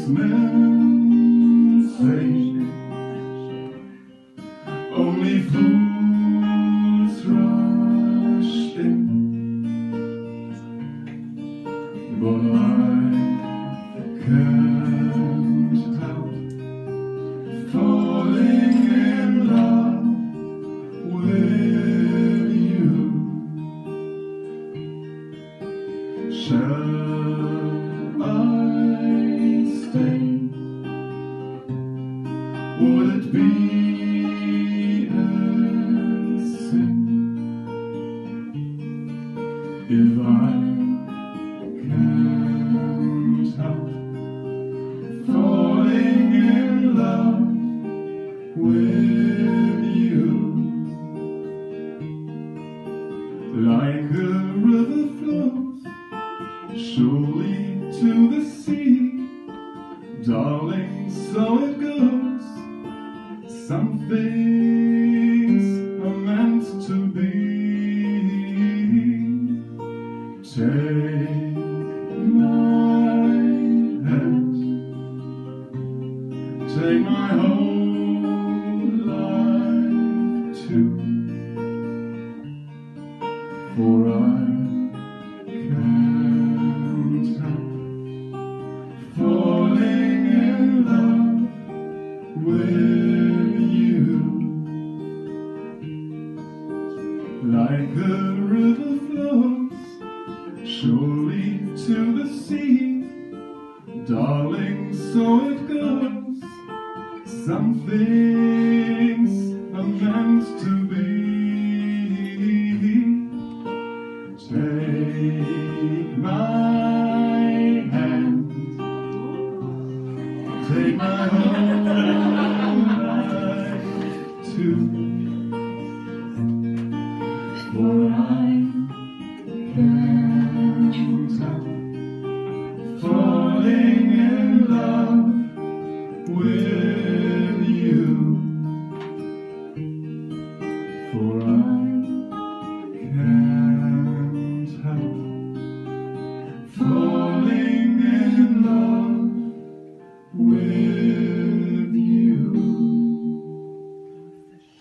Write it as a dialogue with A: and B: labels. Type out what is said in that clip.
A: men say only fools rush in, but I can't help falling in love with you. Shall I stay? Would it be a sin if I can't help falling in love with you? Like a river flows surely to the sea, darling, so it goes. Some things are meant to be. Take my hand, take my whole life too, for I can't help falling in love with you. Like a river flows surely to the sea, darling, so it goes. Some things are meant to be. Take my hand, take my whole life too, for I can't help falling in love with